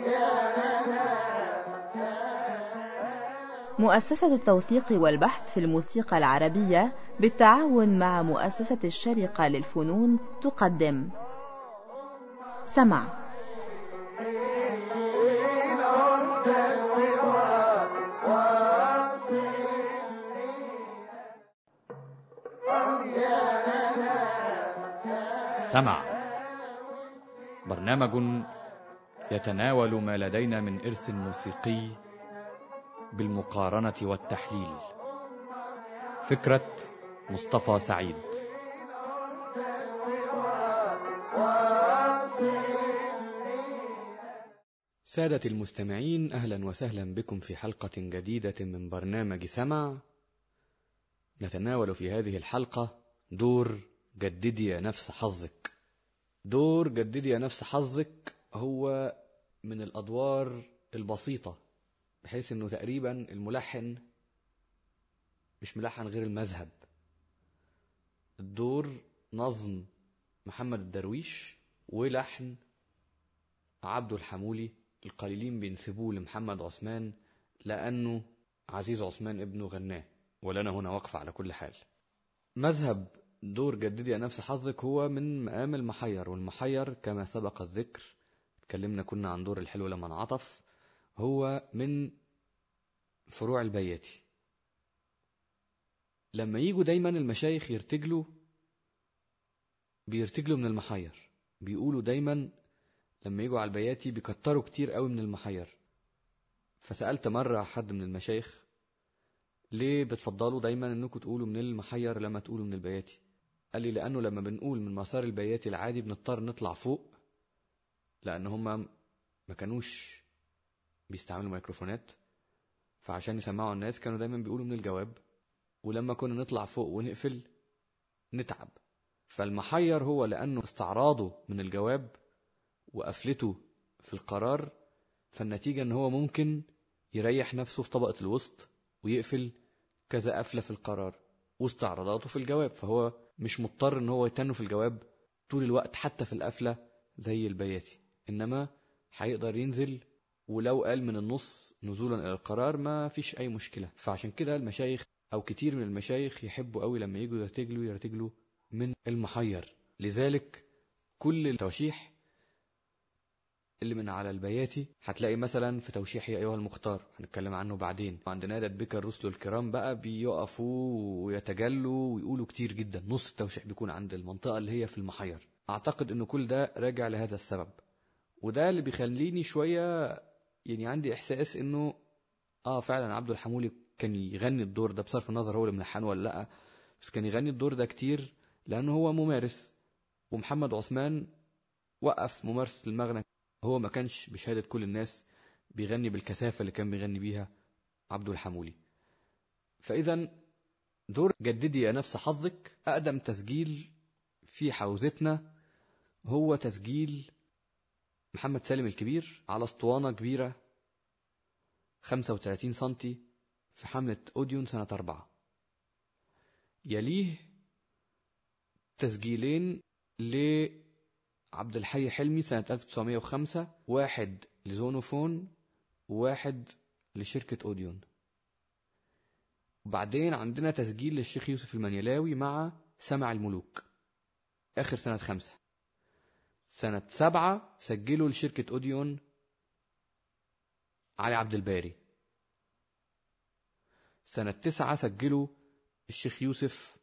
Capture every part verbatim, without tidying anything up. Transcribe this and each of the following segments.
مؤسسة التوثيق والبحث في الموسيقى العربية بالتعاون مع مؤسسة الشارقة للفنون تقدم سمع. سمع برنامج يتناول ما لدينا من إرث موسيقي بالمقارنة والتحليل. فكرة مصطفى سعيد. سادة المستمعين، أهلا وسهلا بكم في حلقة جديدة من برنامج سمع. نتناول في هذه الحلقة دور جددي يا نفس حظك. دور جددي يا نفس حظك هو من الأدوار البسيطة، بحيث أنه تقريبا الملحن مش ملحن غير المذهب. الدور نظم محمد الدرويش ولحن عبد الحمولي، القليلين بينسبوه لمحمد عثمان لأنه عزيز عثمان ابنه غناه، ولنا هنا وقف على كل حال. مذهب دور جددي يا نفس حظك هو من مقام المحير، والمحير كما سبق الذكر اتكلمنا كنا عن دور الحلو لما انعطف، هو من فروع البياتي. لما يجوا دايما المشايخ يرتجلوا بيرتجلوا من المحير، بيقولوا دايما لما يجوا على البياتي بيكتروا كتير قوي من المحير. فسألت مرة حد من المشايخ ليه بتفضلوا دايما انكم تقولوا من المحير لما تقولوا من البياتي؟ قال لي لأنه لما بنقول من مسار البياتي العادي بنضطر نطلع فوق، لأن هم ما كانوش بيستعملوا ميكروفونات، فعشان يسمعوا الناس كانوا دايما بيقولوا من الجواب، ولما كنا نطلع فوق ونقفل نتعب. فالمحير هو لأنه استعراضه من الجواب وقفلته في القرار، فالنتيجة ان هو ممكن يريح نفسه في طبقة الوسط ويقفل كذا قفلة في القرار واستعراضاته في الجواب، فهو مش مضطر ان هو يتنه في الجواب طول الوقت حتى في القفلة زي البياتي، انما هيقدر ينزل، ولو قال من النص نزولا الى القرار ما فيش اي مشكلة. فعشان كده المشايخ او كتير من المشايخ يحبوا قوي لما يجوا يرتجلوا يرتجلوا من المحير. لذلك كل التوشيح اللي من على البياتي هتلاقي مثلا في توشيح يا ايها المختار، هنتكلم عنه بعدين. عند نادى بك الرسل الكرام بقى بيقفوا ويتجلوا ويقولوا كتير جدا، نص التوشيح بيكون عند المنطقة اللي هي في المحير. اعتقد انه كل ده راجع لهذا السبب، وده اللي بيخليني شوية يعني عندي احساس انه اه فعلا عبد الحمولي كان يغني الدور ده بصرف النظر هو اللي ملحنه ولا لا، بس كان يغني الدور ده كتير لانه هو ممارس، ومحمد عثمان وقف ممارسة المغنى. هو ما كانش بشهادة كل الناس بيغني بالكثافة اللي كان بيغني بيها عبد الحمولي. فإذا دور جددي يا نفس حظك أقدم تسجيل في حوزتنا هو تسجيل محمد سالم الكبير على اسطوانة كبيرة خمسة وثلاثين سنتي في حملة أوديون سنة أربعة. يليه تسجيلين لعبد الحي حلمي سنة ألف وتسعمائة وخمسة، واحد لزونوفون وواحد لشركة أوديون. وبعدين عندنا تسجيل للشيخ يوسف المنيلاوي مع سمع الملوك آخر سنة خمسة. سنة سبعة سجلوا لشركة أوديون علي عبد الباري. سنة تسعة سجلوا الشيخ يوسف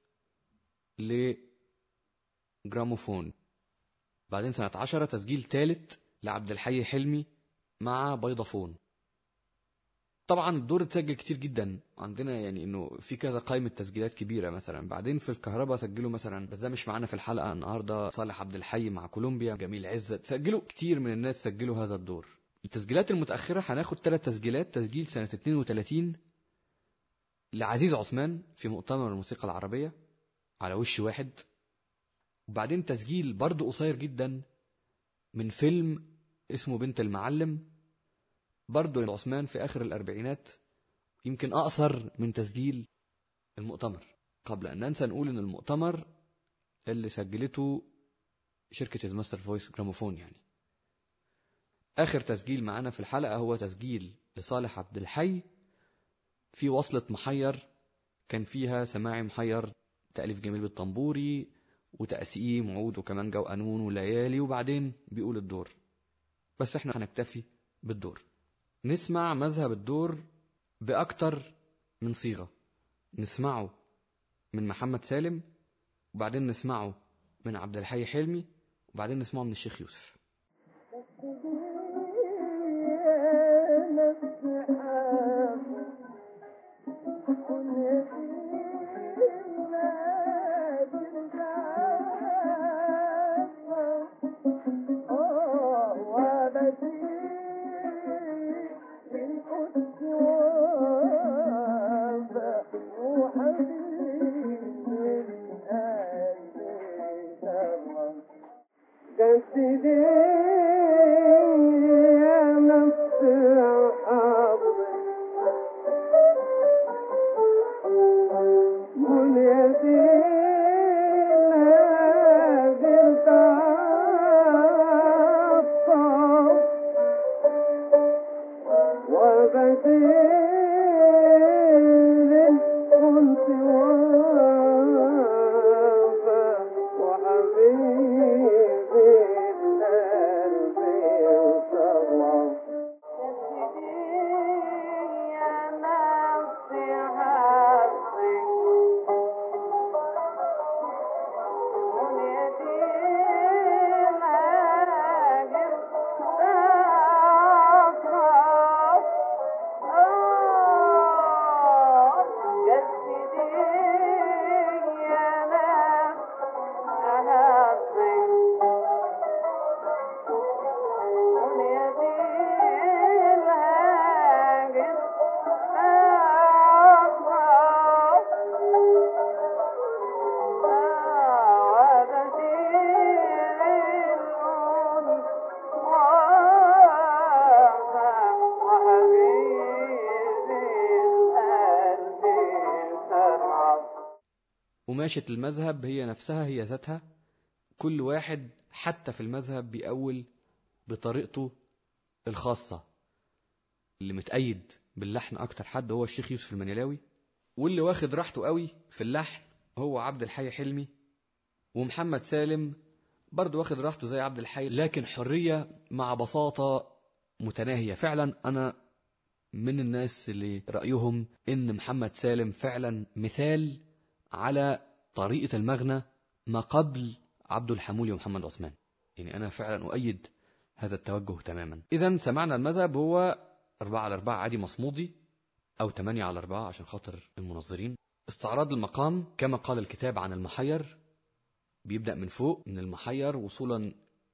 لجراموفون. بعدين سنة عشرة تسجيل ثالث لعبد الحي حلمي مع بيضافون. طبعا الدور اتسجل كتير جدا عندنا، يعني انه في كذا قائمة تسجيلات كبيرة. مثلا بعدين في الكهرباء سجلوا مثلا، بس ده مش معانا في الحلقة النهاردة، صالح عبد الحي مع كولومبيا، جميل عزت، سجلوا كتير من الناس سجلوا هذا الدور. التسجيلات المتأخرة هناخد ثلاث تسجيلات. تسجيل سنة اثنين وثلاثين لعزيز عثمان في مؤتمر الموسيقى العربية على وش واحد. وبعدين تسجيل برضو قصير جدا من فيلم اسمه بنت المعلم برضو لعثمان في آخر الأربعينات، يمكن أقصر من تسجيل المؤتمر. قبل أن ننسى نقول أن المؤتمر اللي سجلته شركة ماستر فويس جراموفون يعني. آخر تسجيل معانا في الحلقة هو تسجيل لصالح عبد الحي في وصلة محير كان فيها سماعي محير، تأليف جميل بالطنبوري وتقسيم عود وكمانجا وقانون وليالي، وبعدين بيقول الدور. بس احنا هنكتفي بالدور. نسمع مذهب الدور بأكتر من صيغة، نسمعه من محمد سالم، وبعدين نسمعه من عبد الحي حلمي، وبعدين نسمعه من الشيخ يوسف. قماشة المذهب هي نفسها هي ذاتها، كل واحد حتى في المذهب بيأول بطريقته الخاصة. اللي متأيد باللحن أكتر حد هو الشيخ يوسف المنيلاوي، واللي واخد راحته قوي في اللحن هو عبد الحي حلمي، ومحمد سالم برضو واخد راحته زي عبد الحي، لكن حرية مع بساطة متناهية. فعلا أنا من الناس اللي رأيهم إن محمد سالم فعلا مثال على طريقة المغنى ما قبل عبد الحمولي ومحمد عثمان. يعني أنا فعلا أؤيد هذا التوجه تماما. إذن سمعنا المذهب هو أربعة على أربعة عادي مصمودي، أو تمانية على أربعة عشان خاطر المنظرين. استعراض المقام كما قال الكتاب عن المحير، بيبدأ من فوق من المحير وصولا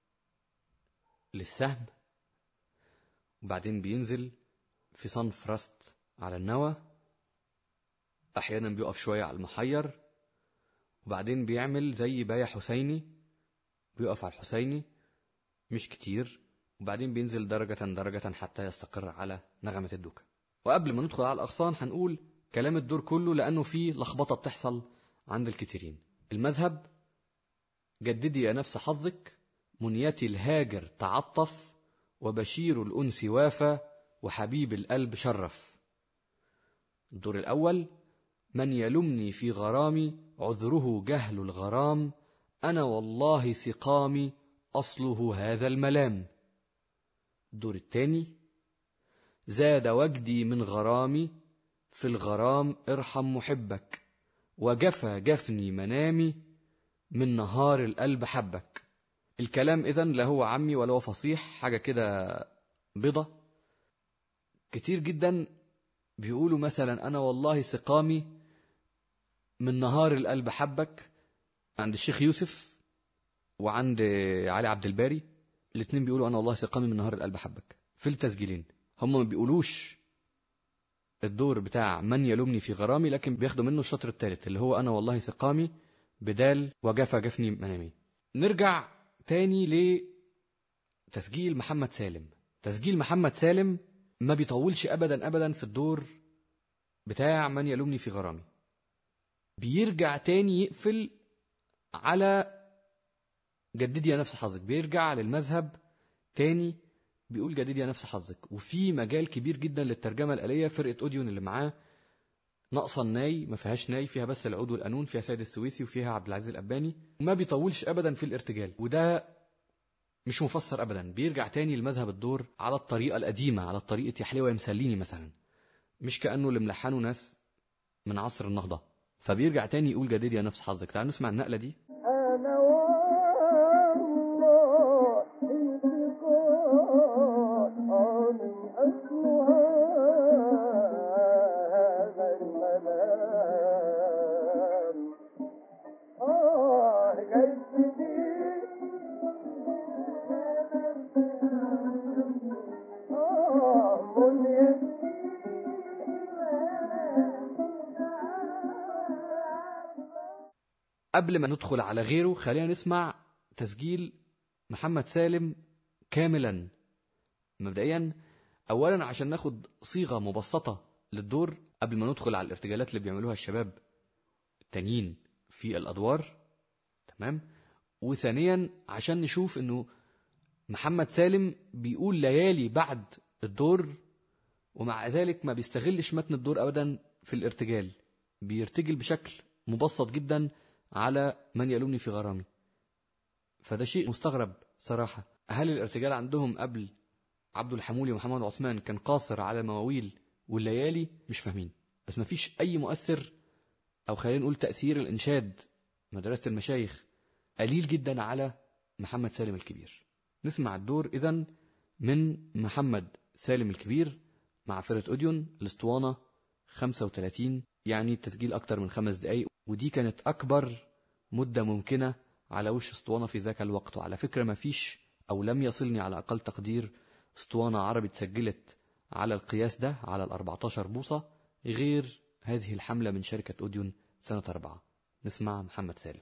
للسهم، وبعدين بينزل في صنف رست على النوى، أحيانا بيقف شوية على المحير، وبعدين بيعمل زي باية حسيني، بيقف على الحسيني مش كتير، وبعدين بينزل درجة درجة حتى يستقر على نغمة الدوكة. وقبل ما ندخل على الأغصان هنقول كلام الدور كله لأنه فيه لخبطة بتحصل عند الكثيرين. المذهب: جددي يا نفس حظك، منيتي الهاجر تعطف، وبشير الأنس وافى، وحبيب القلب شرف. الدور الأول: من يلمني في غرامي، عذره جهل الغرام، أنا والله سقامي أصله هذا الملام. الدور الثاني: زاد وجدي من غرامي، في الغرام ارحم محبك، وجفى جفني منامي، من نهار القلب حبك. الكلام إذن لا هو عمي ولا هو فصيح، حاجة كده بيضة. كتير جدا بيقولوا مثلا أنا والله سقامي من نهار القلب حبك عند الشيخ يوسف وعند علي عبد الباري، الاثنين بيقولوا أنا والله سقامي من نهار القلب حبك في التسجيلين. هم ما بيقولوش الدور بتاع من يلومني في غرامي، لكن بياخدوا منه الشطر الثالث اللي هو أنا والله سقامي بدال وجفى جفني منامي. نرجع تاني لتسجيل محمد سالم. تسجيل محمد سالم ما بيطولش أبدا أبدا في الدور بتاع من يلومني في غرامي، بيرجع تاني يقفل على جددي يا نفس حظك، بيرجع للمذهب تاني بيقول جديد يا نفس حظك. وفي مجال كبير جدا للترجمة الآلية. فرقة أوديون اللي معاه ناقصة الناي، ما فيهاش ناي، فيها بس العود والقانون، فيها سيد السويسي وفيها عبد العزيز الأباني. ما بيطولش أبدا في الارتجال، وده مش مفسر أبدا. بيرجع تاني لمذهب الدور على الطريقة القديمة، على طريقة يحلوة يمسليني مثلا، مش كأنه اللي ملحنه ناس من عصر النهضة. فبيرجع تاني يقول جديد يا نفس حظك. تعالوا نسمع النقلة دي. أنا والله انتقاء من أسمها هذا المنام. آه جدتي آه منيتي. قبل ما ندخل على غيره خلينا نسمع تسجيل محمد سالم كاملا. مبدئيا اولا عشان ناخد صيغة مبسطة للدور قبل ما ندخل على الارتجالات اللي بيعملوها الشباب التانيين في الادوار، تمام. وثانيا عشان نشوف انه محمد سالم بيقول ليالي بعد الدور، ومع ذلك ما بيستغلش متن الدور ابدا في الارتجال، بيرتجل بشكل مبسط جدا على من يلومني في غرامي. فده شيء مستغرب صراحة. هل الارتجال عندهم قبل عبد الحمولي ومحمد عثمان كان قاصر على المواويل والليالي؟ مش فاهمين. بس ما فيش أي مؤثر، أو خلينا نقول تأثير الإنشاد مدرسة المشايخ قليل جدا على محمد سالم الكبير. نسمع الدور إذن من محمد سالم الكبير مع فرقة أوديون، الاسطوانة خمسة وثلاثين، يعني التسجيل أكتر من خمس دقايق، ودي كانت أكبر مدة ممكنة على وش اسطوانة في ذاك الوقت. وعلى فكرة ما فيش أو لم يصلني على أقل تقدير اسطوانة عربي تسجلت على القياس ده، على الأربعتاشر بوصة، غير هذه الحملة من شركة أوديون سنة أربعة. نسمع محمد سالم.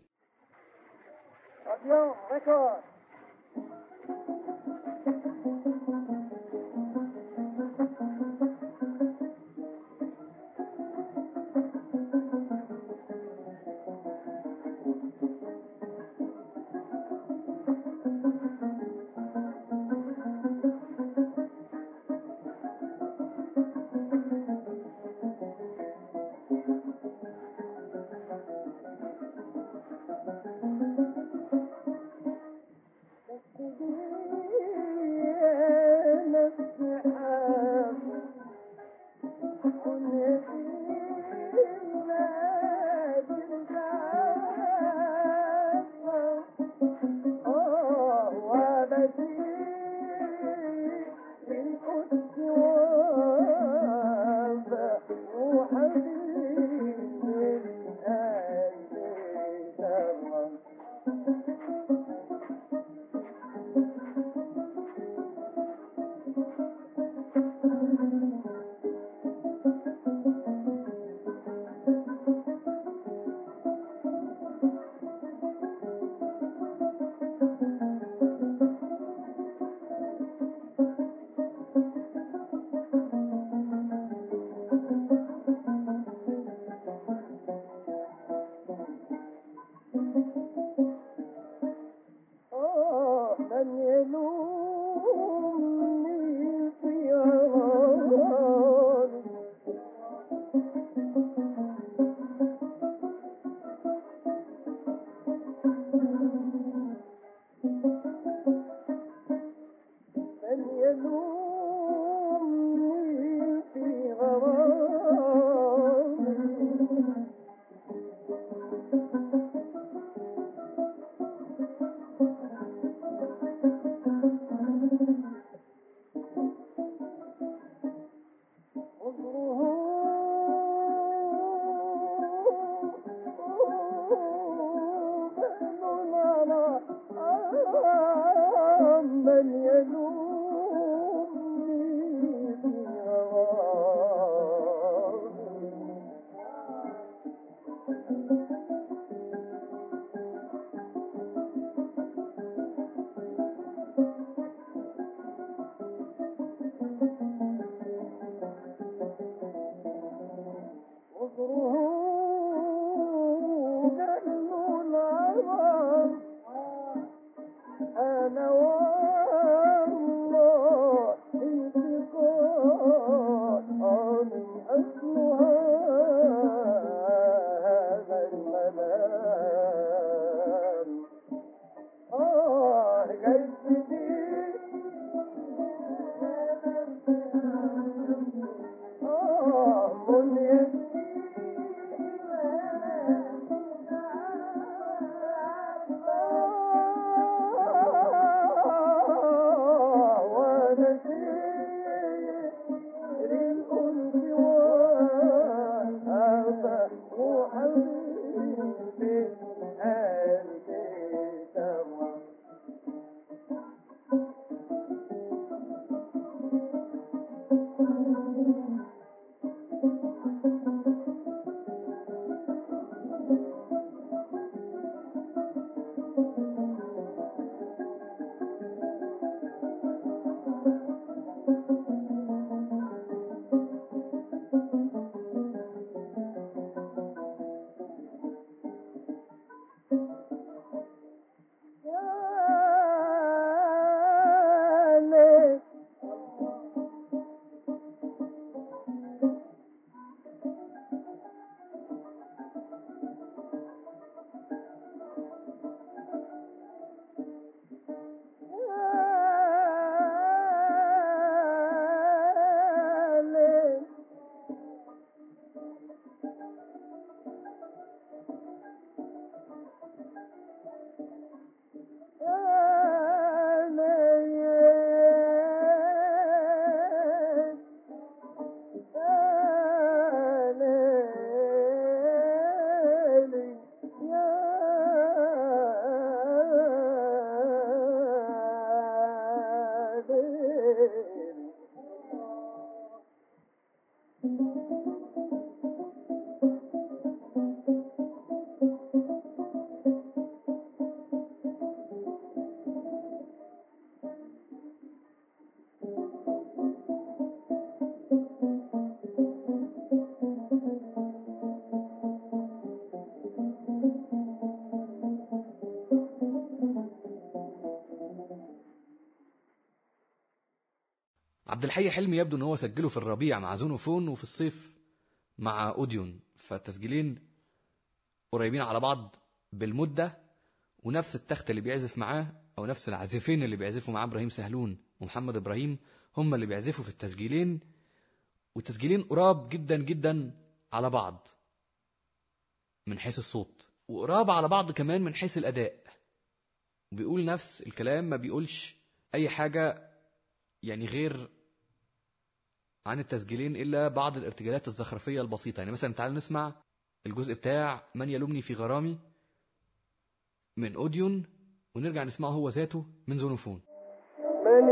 عبد الحي حلمي يبدو ان هو سجله في الربيع مع زونوفون وفي الصيف مع اوديون، فالتسجيلين قريبين على بعض بالمدة، ونفس التخت اللي بيعزف معاه او نفس العازفين اللي بيعزفوا معاه ابراهيم سهلون ومحمد ابراهيم هم اللي بيعزفوا في التسجيلين، والتسجيلين قراب جدا جدا على بعض من حيث الصوت، وقراب على بعض كمان من حيث الاداء. وبيقول نفس الكلام، ما بيقولش اي حاجة يعني غير عن التسجيلين إلا بعض الارتجالات الزخرفية البسيطة. يعني مثلا تعال نسمع الجزء بتاع من يلومني في غرامي من أوديون، ونرجع نسمعه هو ذاته من زونوفون. من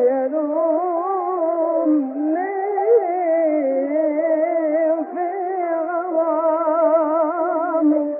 يلومني في غرامي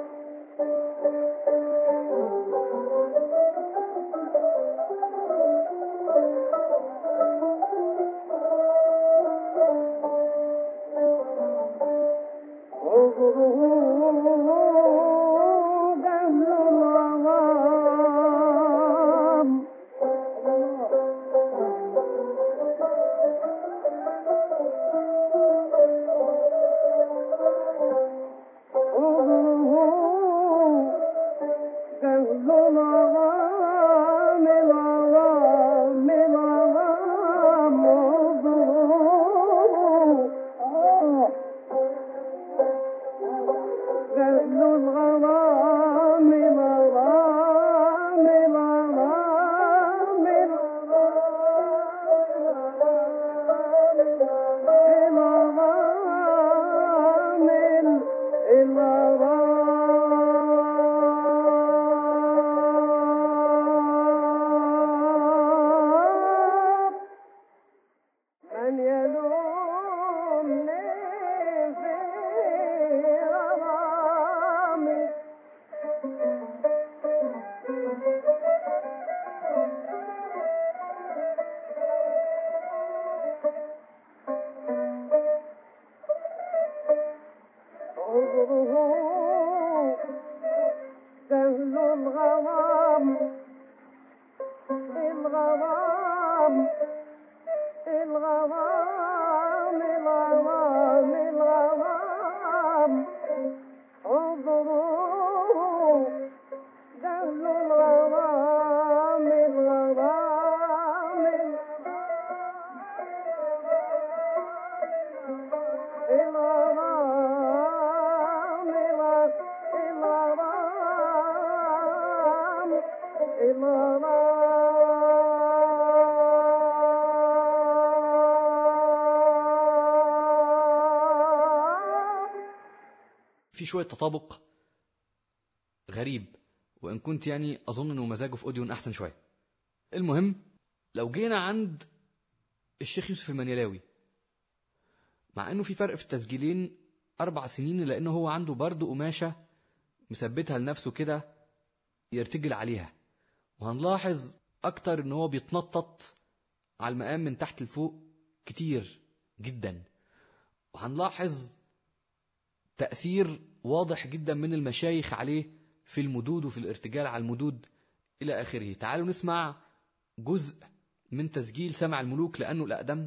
في شوية تطابق غريب، وإن كنت يعني أظن أنه مزاجه في أوديون أحسن شوية. المهم، لو جينا عند الشيخ يوسف المنيلاوي، مع أنه في فرق في التسجيلين أربع سنين، لأنه هو عنده برضه قماشة مثبتها لنفسه كده يرتجل عليها، وهنلاحظ أكتر أنه هو بيتنطط على المقام من تحت لفوق كتير جدا، وهنلاحظ تأثير واضح جدا من المشايخ عليه في المدود وفي الارتجال على المدود إلى آخره. تعالوا نسمع جزء من تسجيل سمع الملوك لأنه الأقدم.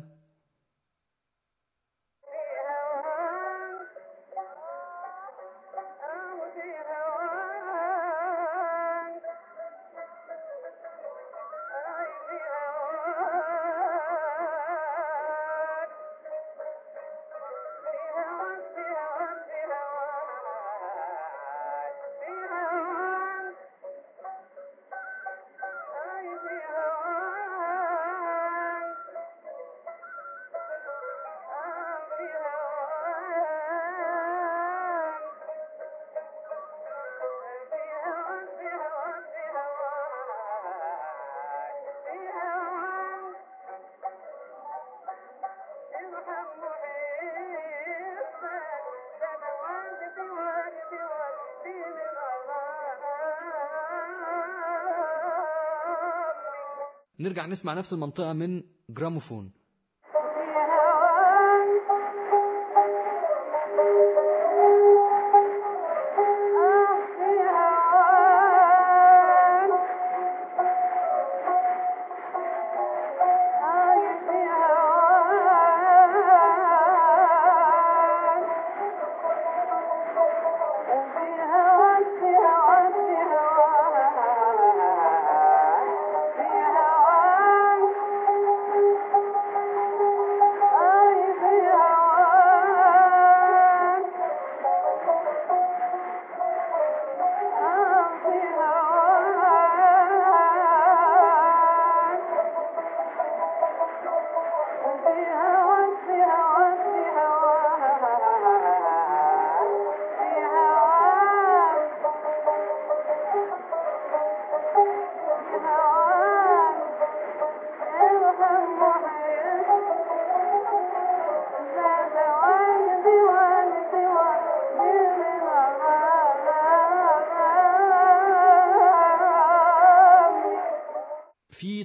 نرجع نسمع نفس المنطقة من جراموفون. Oh,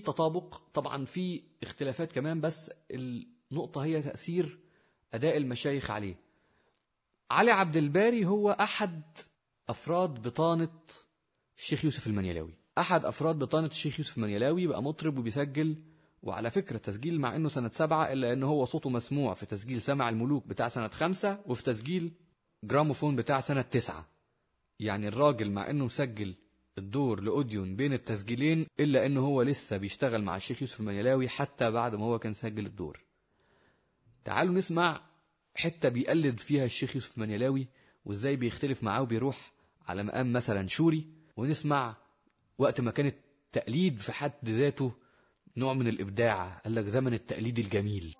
تطابق، طبعا في اختلافات كمان، بس النقطة هي تأثير أداء المشايخ عليه. علي عبد الباري هو أحد أفراد بطانة الشيخ يوسف المنيلاوي، أحد أفراد بطانة الشيخ يوسف المنيلاوي، بقى مطرب وبيسجل. وعلى فكرة تسجيل مع أنه سنة سبعة، إلا أنه هو صوته مسموع في تسجيل سمع الملوك بتاع سنة خمسة، وفي تسجيل جراموفون بتاع سنة تسعة. يعني الراجل مع أنه مسجل الدور لأوديون بين التسجيلين، إلا أنه هو لسه بيشتغل مع الشيخ يوسف المنيلاوي حتى بعد ما هو كان سجل الدور. تعالوا نسمع حتة بيقلد فيها الشيخ يوسف المنيلاوي وإزاي بيختلف معاه وبيروح على مقام مثلا شوري، ونسمع وقت ما كان التقليد في حد ذاته نوع من الإبداع. قال لك زمن التقليد الجميل.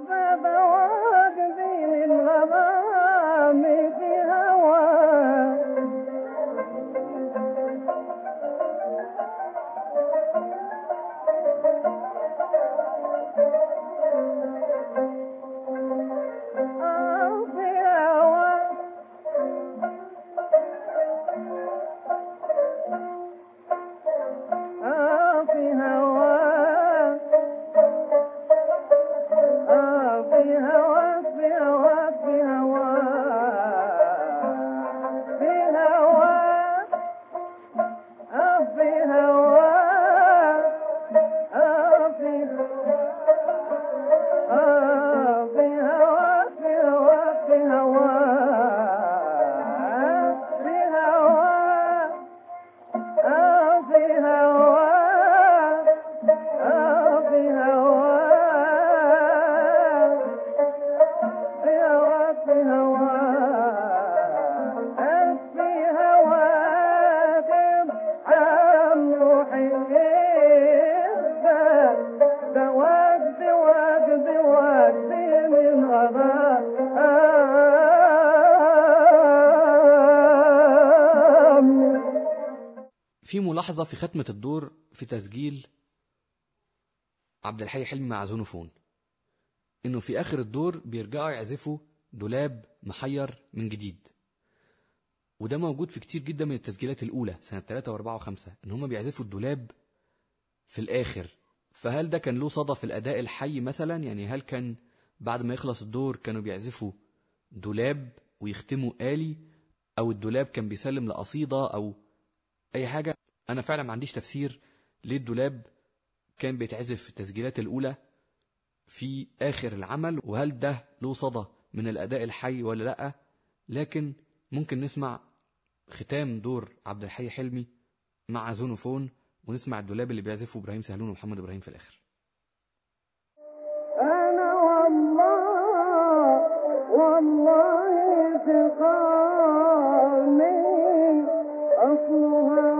في ملاحظة في ختمة الدور في تسجيل عبد الحي حلمي مع زونوفون، إنه في آخر الدور بيرجعوا يعزفوا دولاب محير من جديد، وده موجود في كتير جدا من التسجيلات الأولى سنة ثلاثة وأربعة وخمسة، إن هما بيعزفوا الدولاب في الآخر. فهل ده كان له صدى في الأداء الحي مثلا؟ يعني هل كان بعد ما يخلص الدور كانوا بيعزفوا دولاب ويختموا آلي، أو الدولاب كان بيسلم لقصيدة أو أي حاجة؟ أنا فعلا ما عنديش تفسير ليه الدولاب كان بيتعزف في التسجيلات الأولى في آخر العمل، وهل ده له صدى من الأداء الحي ولا لأ. لكن ممكن نسمع ختام دور عبد الحي حلمي مع زونوفون، ونسمع الدولاب اللي بيعزفه إبراهيم سهلون ومحمد إبراهيم في الآخر. أنا والله والله تقامي أصلها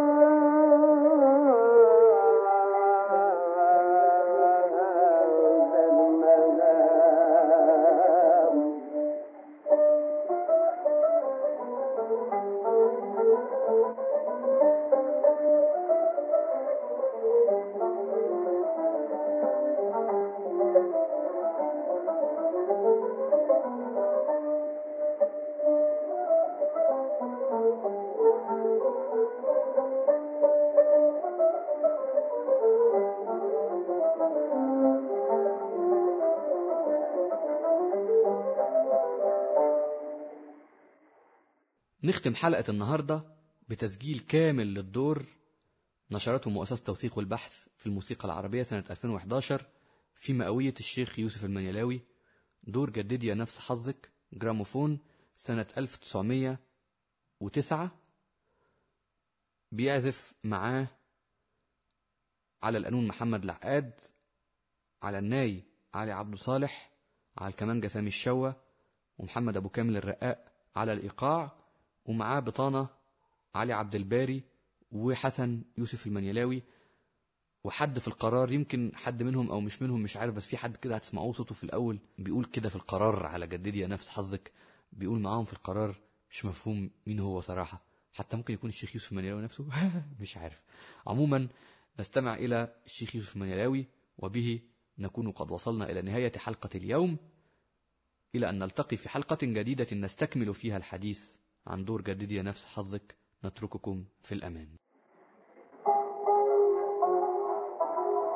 نختم حلقة النهاردة بتسجيل كامل للدور نشرته مؤسسة التوثيق والبحث في الموسيقى العربية سنة ألفين وإحدى عشر في مئوية الشيخ يوسف المنيلاوي، دور جددي يا نفس حظك جراموفون سنة ألف وتسعمية وتسعة. بيعزف معاه على القانون محمد العقاد، على الناي علي عبد صالح، على الكمانجة سامي الشوة، ومحمد أبو كامل الرقاق على الإيقاع، ومعاه بطانة علي عبد الباري وحسن يوسف المنيلاوي. وحد في القرار، يمكن حد منهم او مش منهم مش عارف، بس في حد كده هتسمعوه صوته في الاول بيقول كده في القرار على جددي يا نفس حظك، بيقول معاهم في القرار، مش مفهوم مين هو صراحة، حتى ممكن يكون الشيخ يوسف المنيلاوي نفسه مش عارف. عموما نستمع الى الشيخ يوسف المنيلاوي، وبه نكون قد وصلنا الى نهاية حلقة اليوم، الى ان نلتقي في حلقة جديدة نستكمل فيها الحديث عن دور جددي يا نفس حظك. نترككم في الأمان.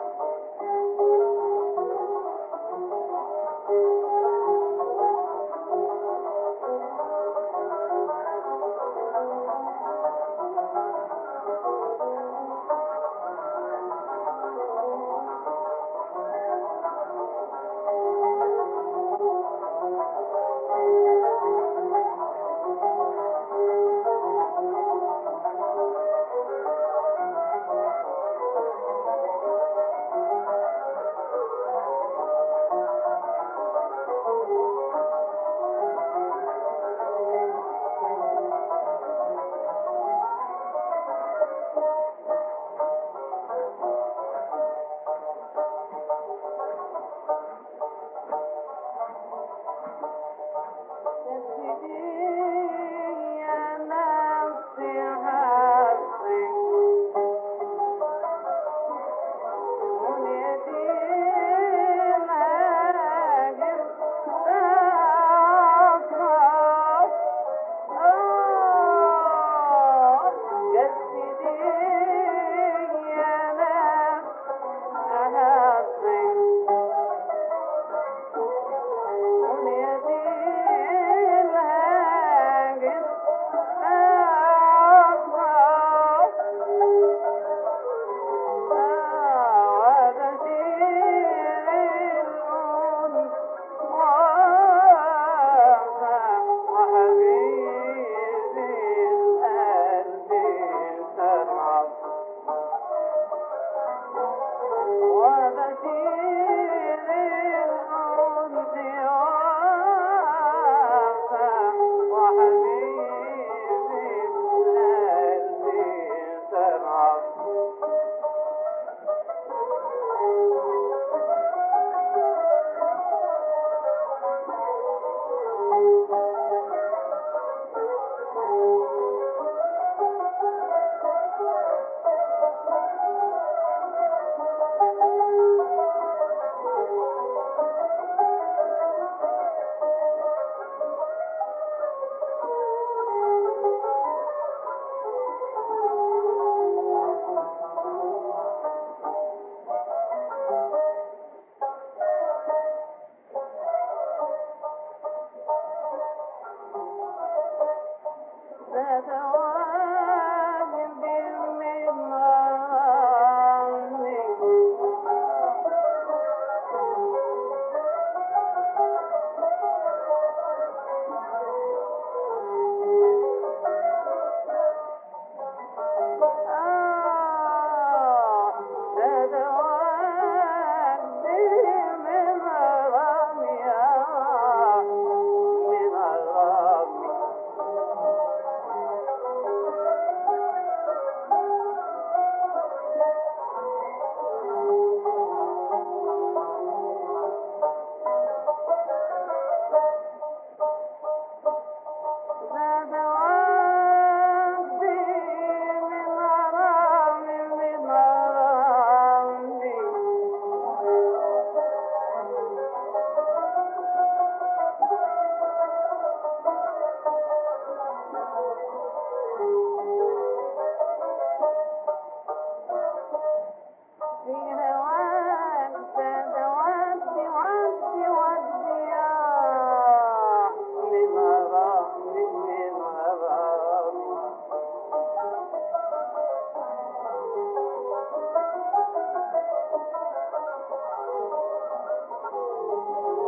Thank you.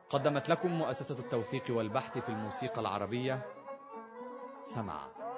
قدمت لكم مؤسسة التوثيق والبحث في الموسيقى العربية سمع.